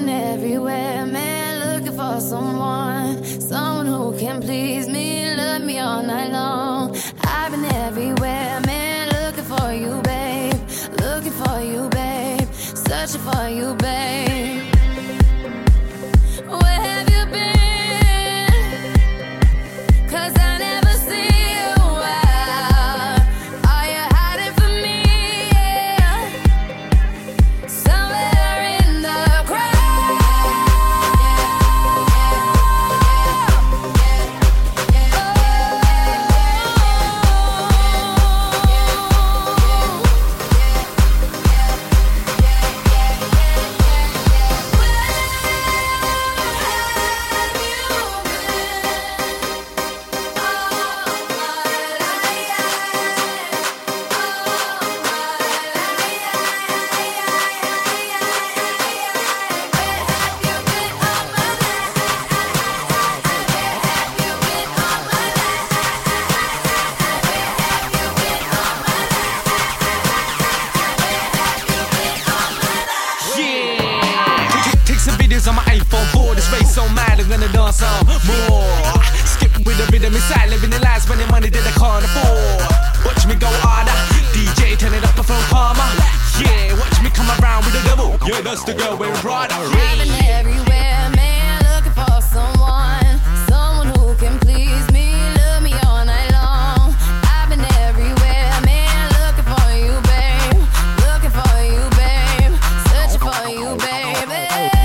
been everywhere, man, looking for someone who can please me, love me all night long. I've been everywhere, man, looking for you, babe, looking for you, babe, searching for you, babe. Where have you been? 'Cause I never see you out. Are you hiding from me? Yeah. Somewhere in the crowd. On my iPhone 4, this race so mad I'm gonna dance some more. Skip with the rhythm inside, living the life, spending money that I can't afford. Watch me go harder, DJ turn it up and flow calmer. Yeah, watch me come around with the devil. Yeah, that's the girl wearing Prada. I've been everywhere, man, looking for someone who can please me, love me all night long. I've been everywhere, man, looking for you, babe, looking for you, babe, searching for you, baby.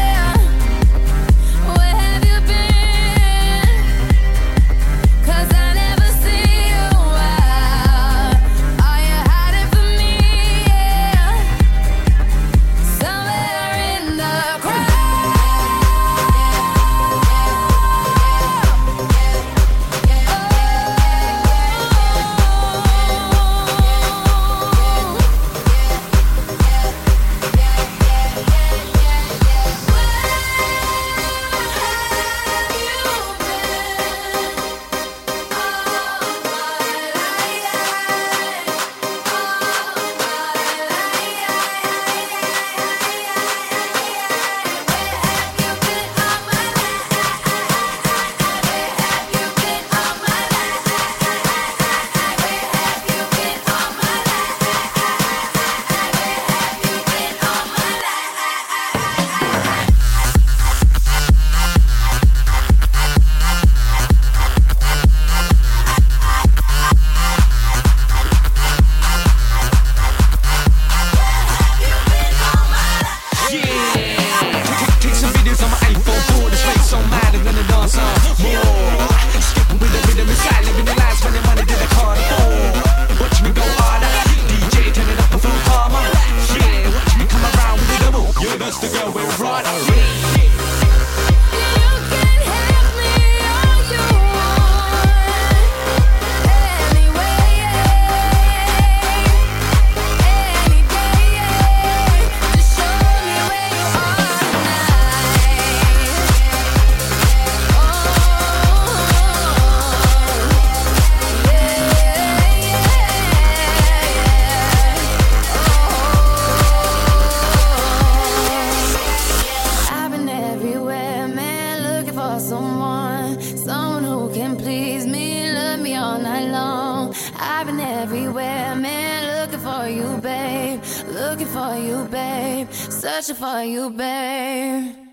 Someone who can please me, love me all night long. I've been everywhere, man, looking for you, babe, looking for you, babe, searching for you, babe.